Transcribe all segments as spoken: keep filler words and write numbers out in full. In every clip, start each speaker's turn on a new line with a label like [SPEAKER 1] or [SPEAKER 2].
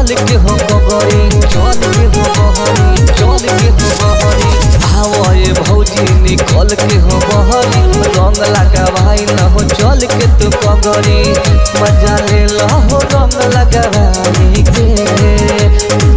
[SPEAKER 1] चल के हो बहरी चल के हो बहरी चल के हो बहरी आवे भौजी निकल के हो बहरी रंग लगा भाई न हो चल के तू कगरी मजा ले लो हो रंग लगा भाई के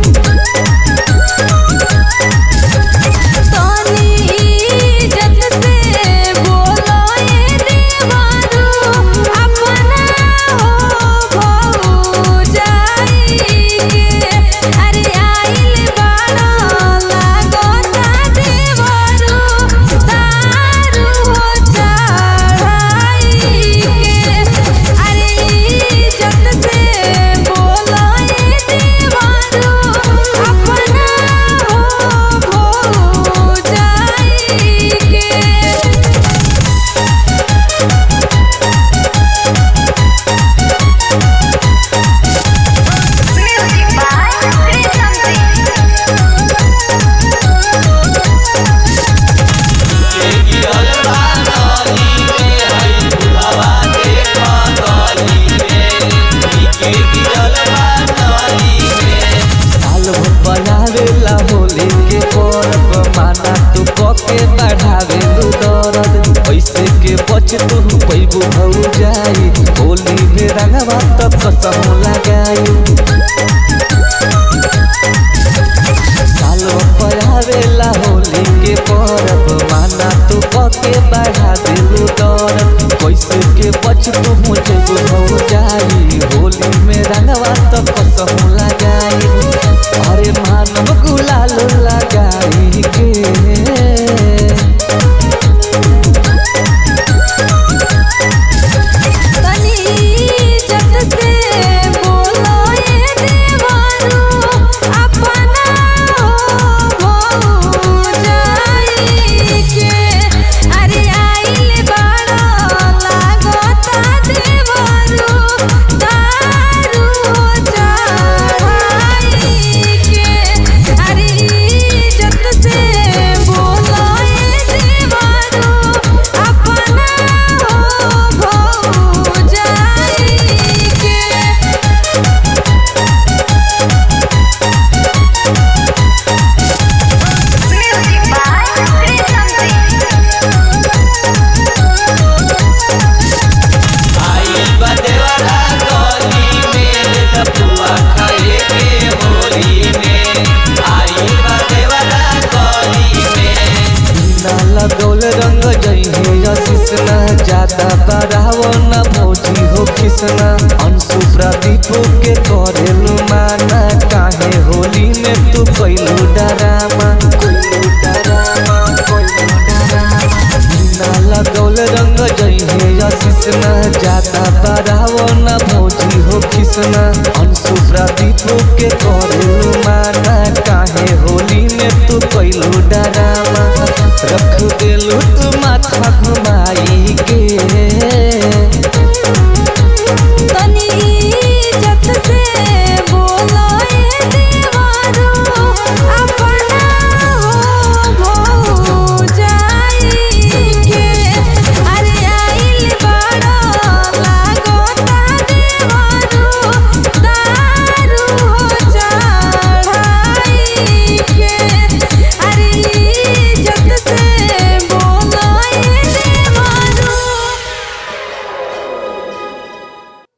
[SPEAKER 1] होली के पर्व माना तू पके बढ़ावे दर्द ऐसे के बच तू पैबू हो जाई होली में रंगवा तब कसम लगाई सालो पढ़ावेला होली के पर्व माना तू पके बढ़ावे दर्द कैसे के बच तू पैबू हो जाई होली में रंगवा तब कसम लगाई अरे मानव गुलाल लगाई के लगौल रंग जइहे कृष्णा ज्यादा बढ़ावो न भौजी हो कृष्णा अंशु प्रदीप के करेलू माना काहे होली में तू कैलू डरामा कैलू डरामा कैलू डरामा लगौल रंग जइहे कृष्णा ज्यादा बढ़ावो न भौजी हो कृष्णा अंशु प्रदीप के करेलू माना काहे होली में तू कैलू डरामा रख देलू तू माथा घुमा